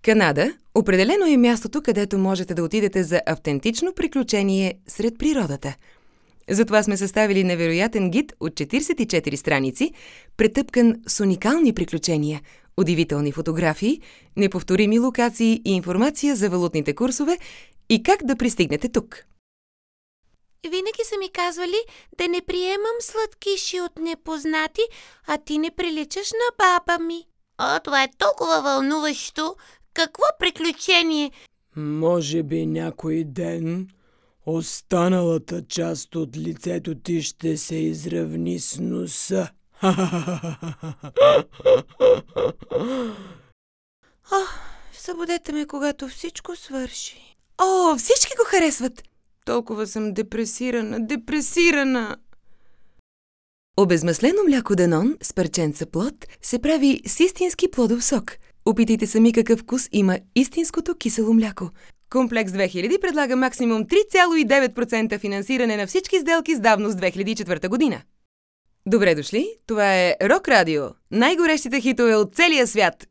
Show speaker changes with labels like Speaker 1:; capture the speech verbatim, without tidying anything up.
Speaker 1: Канада определено е мястото, където можете да отидете за автентично приключение сред природата. Затова сме съставили невероятен гид от четиридесет и четири страници, претъпкан с уникални приключения, удивителни фотографии, неповторими локации и информация за валутните курсове и как да пристигнете тук.
Speaker 2: Винаги са ми казвали да не приемам сладкиши от непознати, а ти не приличаш на баба ми. О, това е толкова вълнуващо. Какво приключение?
Speaker 3: Може би някой ден останалата част от лицето ти ще се изравни с носа.
Speaker 2: О, събудете ме, когато всичко свърши.
Speaker 1: О, всички го харесват! Толкова съм депресирана, депресирана! Обезмаслено мляко Данон с парченца плод се прави с истински плодов сок. Опитайте сами какъв вкус има истинското кисело мляко. Комплекс две хиляди предлага максимум три цяло и девет процента финансиране на всички сделки с давност две хиляди и четвърта година. Добре дошли, това е Рок Радио, най-горещите хитове от целия свят.